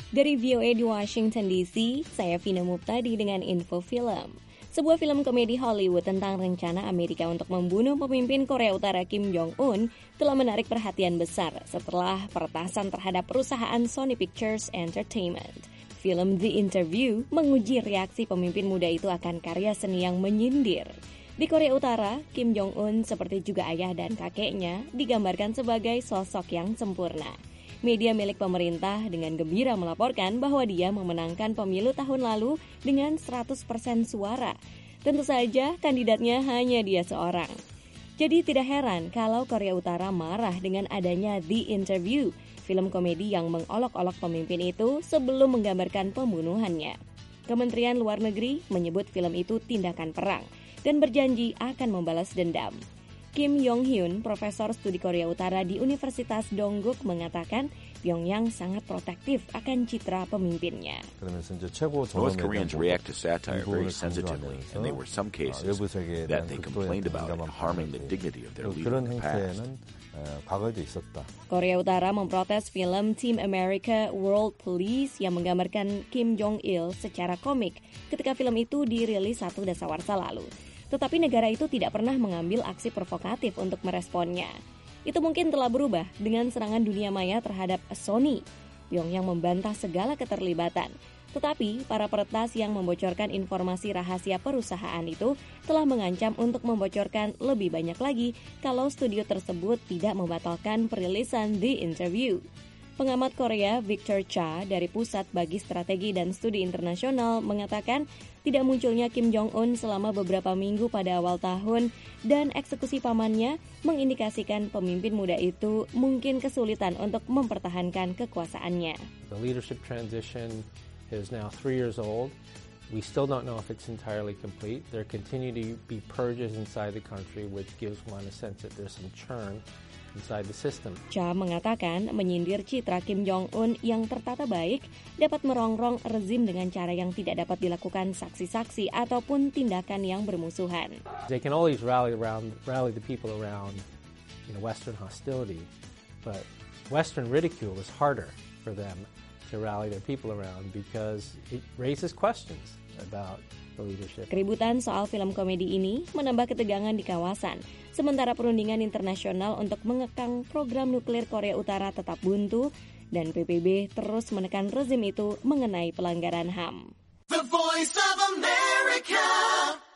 Dari VOA di Washington DC, saya Vina Muptadi dengan info film. Sebuah film komedi Hollywood tentang rencana Amerika untuk membunuh pemimpin Korea Utara Kim Jong-un telah menarik perhatian besar setelah peretasan terhadap perusahaan Sony Pictures Entertainment. Film The Interview menguji reaksi pemimpin muda itu akan karya seni yang menyindir. Di Korea Utara, Kim Jong-un seperti juga ayah dan kakeknya digambarkan sebagai sosok yang sempurna. Media milik pemerintah dengan gembira melaporkan bahwa dia memenangkan pemilu tahun lalu dengan 100% suara. Tentu saja kandidatnya hanya dia seorang. Jadi tidak heran kalau Korea Utara marah dengan adanya The Interview, film komedi yang mengolok-olok pemimpin itu sebelum menggambarkan pembunuhannya. Kementerian Luar Negeri menyebut film itu tindakan perang dan berjanji akan membalas dendam. Kim Yong-hyun, profesor studi Korea Utara di Universitas Dongguk, mengatakan Pyongyang sangat protektif akan citra pemimpinnya. North Koreans react to satire very sensitively, and there were some cases that they complained about it harming the dignity of their leader in the past. Korea Utara memprotes film Team America World Police yang menggambarkan Kim Jong-il secara komik ketika film itu dirilis 1 dasawarsa lalu. Tetapi negara itu tidak pernah mengambil aksi provokatif untuk meresponnya. Itu mungkin telah berubah dengan serangan dunia maya terhadap Sony. Pyongyang membantah segala keterlibatan. Tetapi para peretas yang membocorkan informasi rahasia perusahaan itu telah mengancam untuk membocorkan lebih banyak lagi kalau studio tersebut tidak membatalkan perilisan The Interview. Pengamat Korea Victor Cha dari Pusat Bagi Strategi dan Studi Internasional mengatakan tidak munculnya Kim Jong-un selama beberapa minggu pada awal tahun dan eksekusi pamannya mengindikasikan pemimpin muda itu mungkin kesulitan untuk mempertahankan kekuasaannya. The leadership transition is now 3 years old. We still don't know if it's entirely complete. There continue to be purges inside the country which gives one a sense that there's some churn inside the system. Cha mengatakan menyindir citra Kim Jong-un yang tertata baik dapat merongrong rezim dengan cara yang tidak dapat dilakukan saksi-saksi ataupun tindakan yang bermusuhan. They can always rally the people around, Western hostility, but Western ridicule is harder for them to rally their people around because it raises questions about the leadership. Keributan soal film komedi ini menambah ketegangan di kawasan, sementara perundingan internasional untuk mengekang program nuklir Korea Utara tetap buntu dan PBB terus menekan rezim itu mengenai pelanggaran HAM. The Voice of America.